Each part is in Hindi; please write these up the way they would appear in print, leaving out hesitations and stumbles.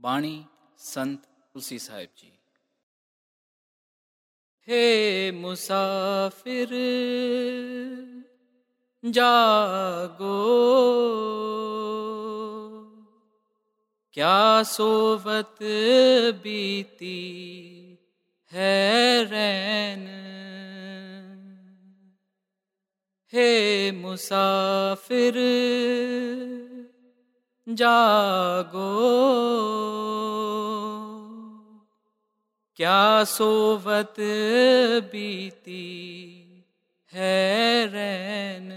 बाणी संत तुलसी साहिब जी। हे मुसाफिर जागो, क्या सोवत बीती है रैन। हे मुसाफिर जागो, क्या सोवत बीती है रैन।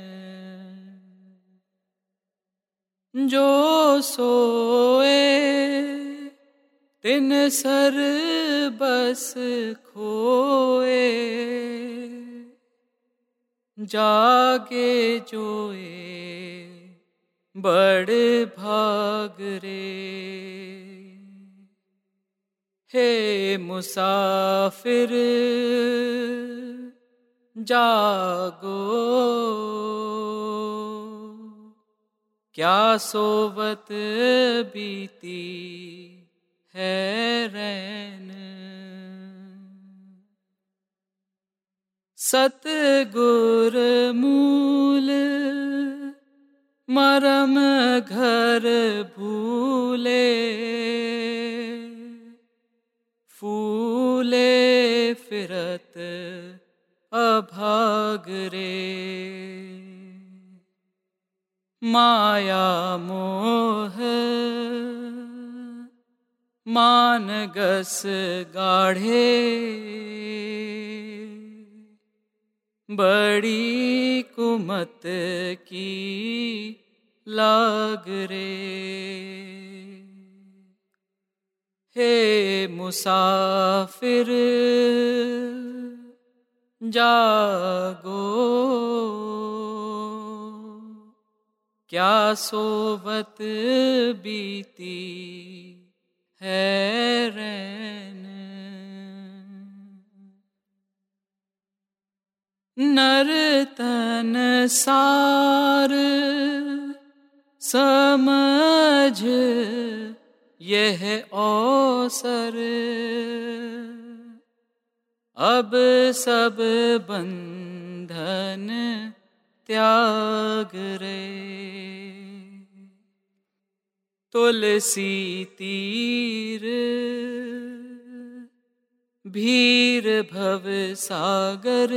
जो सोए तिन सर बस खोए, जागे जोए बड़ भाग रे। हे मुसाफिर जागो, क्या सोवत बीती है रैन। सतगुर मूल मरम घर भूले, फूले फिरत अभाग रे। माया मोह मानगस गाढ़े, बड़ी कुमत की लाग रे। हे मुसाफिर जागो, क्या सोवत बीती है रैन। नर तन सार समझ यह अवसर, अब सब बंधन त्याग रे। तुलसी तीर भीर भव सागर,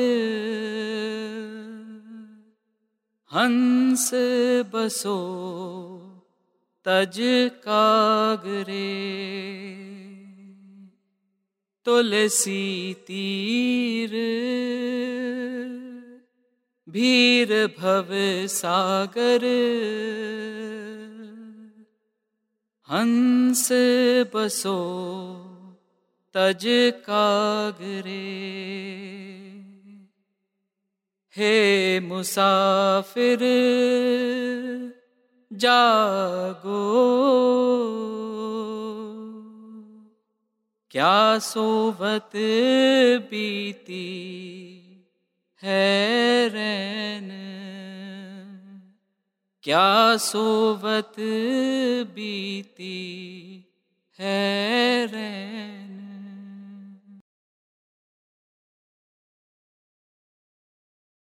हंस बसो तज कागरे। तुलसी तीर भीर भव सागर, हंस बसो तज कागरे। हे मुसाफिर जागो, क्या सोवत बीती है रैन। क्या सोवत बीती है रैन।